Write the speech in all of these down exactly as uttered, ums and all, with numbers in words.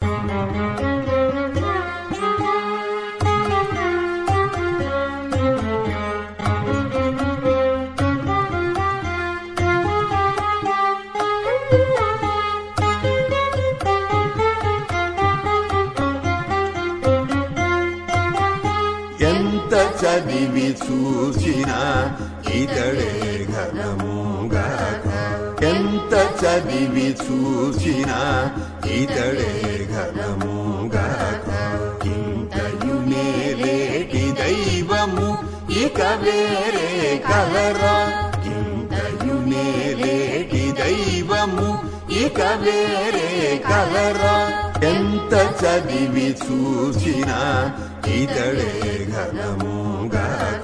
ఎంత చదివి చూసినా ఇతడే ఘనముగాక, ఎంత చదివి చూసినా ఇతడే ఘనముగాక. ఇంతయు నేలేటి దైవము ఇక వేరే కలరా, ఇంతయు నేలేటి దైవము ఇక వేరే కలరా. ఎంత చదివి చూసినా ఇతడే ఘనముగాక.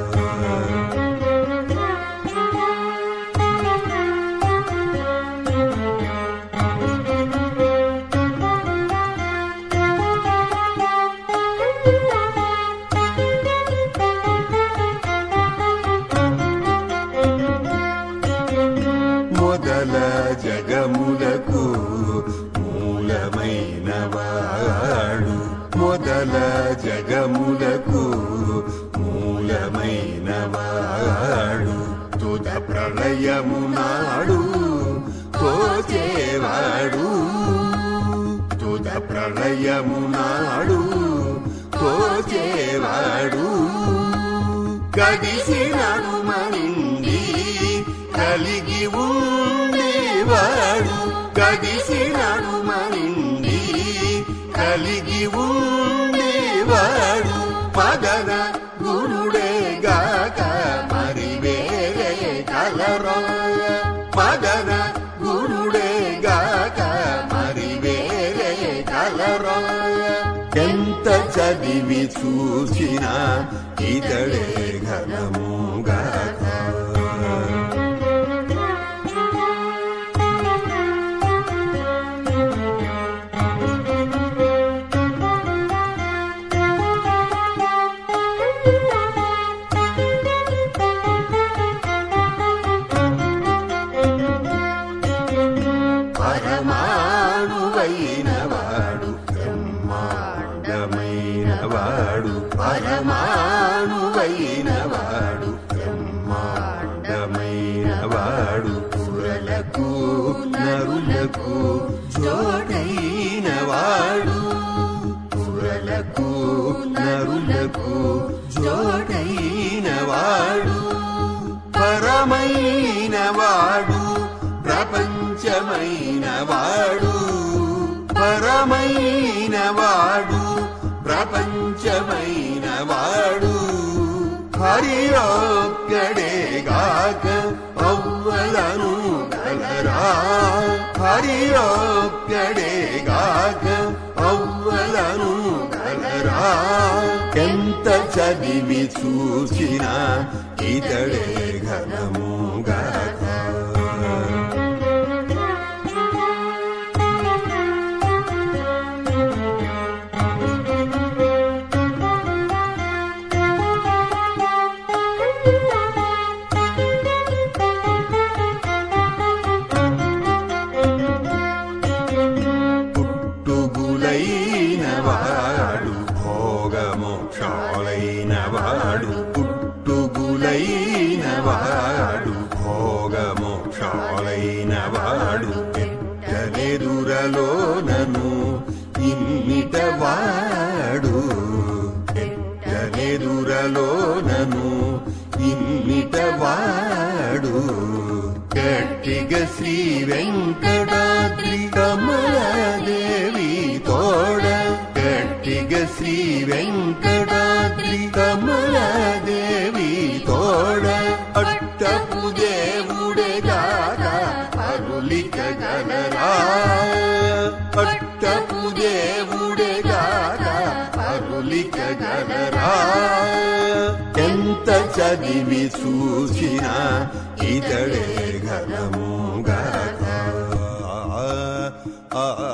మొదల జగములకు మూలమైన వాడు, మొదల జగములకు మూలమైన వాడు. తుద ప్రళయము నాడు తోచేవాడు, తుద ప్రళయము నాడు తోచేవాడు. గడిసినడు మనిండి కలిగి ఉండేవాడు, గడిసినడు మనిండి కలిగి ఉండేవాడు. మదన గురుడే గాక మరి వేరే కలరా, మదన గురుడే గాక మరి వేరే కలరా. ఎంత చదివి చూసినా ఇతడే ఘనముగాక. పరమాణువైన వాడు బ్రహ్మాండమైన వాడు, పరమాణువైన వాడు బ్రహ్మాండమైన వాడు. సురలకు నరులకు జోడైన వాడు, సురలకు నరులకు జోడైన వాడు. పరమైన వాడు ప్రపంచమైన వాడు, పరమైన వాడు ప్రపంచమైన వాడు. హరి ఒక్కడే గాక అవ్వలను గలరా, హరి ఒక్కడే గాక అవ్వలను గలరా. ఎంత చదివి చూసినా ఇతడే ఘనముగాక. పుట్టుగులైన వాడు భోగమోక్షాలైన వాడు, పుట్టుగులైన వాడు భోగమోక్షాలైన వాడు. ఎట్టనెదురలోనను ఇన్నిట వాడు, ఎట్టనెదురలోనను ఇన్నిట వాడు. గట్టిగా శ్రీ వెంకటాద్రి కమలాదేవి తోడ, గట్టిగా శ్రీ వెంకటాద్రి కమలాదేవి తోడ. అట్టపు దేవుడే గాక అరులిక గలరా, అట్టపు దేవుడే గాక అరులిక గలరా. ఎంత చదివి చూసినా ఇతడే ఘనముగాక.